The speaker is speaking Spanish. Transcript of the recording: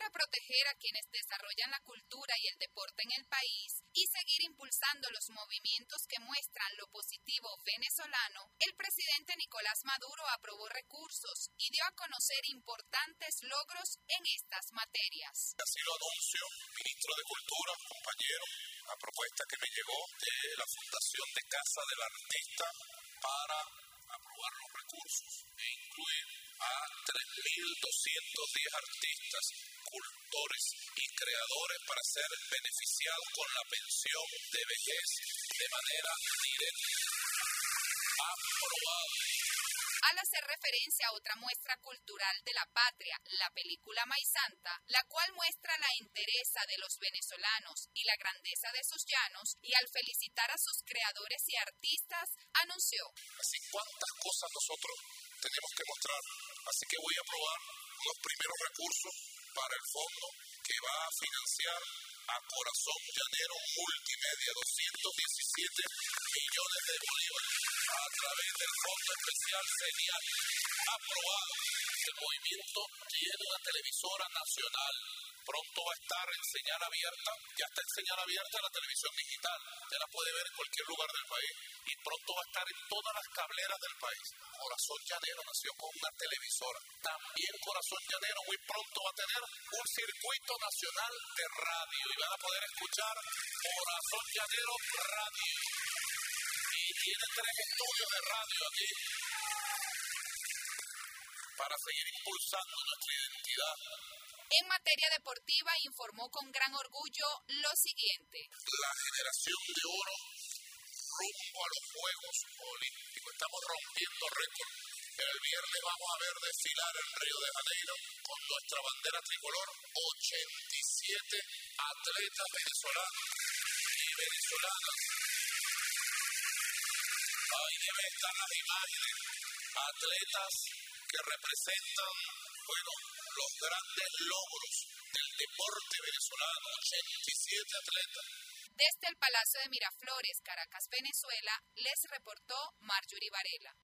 para proteger a quienes desarrollan la cultura y el deporte en el país y seguir impulsando los movimientos que muestran lo positivo venezolano, el presidente Nicolás Maduro aprobó recursos y dio a conocer importantes logros en estas materias. Así lo anuncio, ministro de Cultura, compañero, a propuesta que me llegó de la Fundación de Casa del Artista para aprobar los recursos e incluir a 3.210 artistas, cultores y creadores para ser beneficiados con la pensión de vejez de manera directa. Aprobado. Al hacer referencia a otra muestra cultural de la patria, la película Maizanta, la cual muestra la entereza de los venezolanos y la grandeza de sus llanos, y al felicitar a sus creadores y artistas, anunció: Así cuántas cosas nosotros tenemos que mostrar, así que voy a aprobar los primeros recursos para el fondo que va a financiar a Corazón Llanero Multimedia, 217 millones de bolívares a través del Fondo Especial Señal. Aprobado. El movimiento tiene una televisora nacional. Pronto va a estar en señal abierta, ya está en señal abierta en la televisión digital, ya la puede ver en cualquier lugar del país. Y pronto va a estar en todas las cableras del país. Corazón Llanero nació con una televisora. También Corazón Llanero muy pronto va a tener un circuito nacional de radio y van a poder escuchar Corazón Llanero Radio. Y tiene 3 estudios de radio aquí para seguir impulsando nuestra identidad. En materia deportiva informó con gran orgullo lo siguiente: la generación de oro rumbo a los Juegos Olímpicos. Estamos rompiendo récord. El viernes vamos a ver desfilar en Río de Janeiro con nuestra bandera tricolor 87 atletas venezolanos y venezolanas. Ahí deben estar las imágenes, atletas que representan, los grandes logros del deporte venezolano, 87 atletas. Desde el Palacio de Miraflores, Caracas, Venezuela, les reportó Marjorie Varela.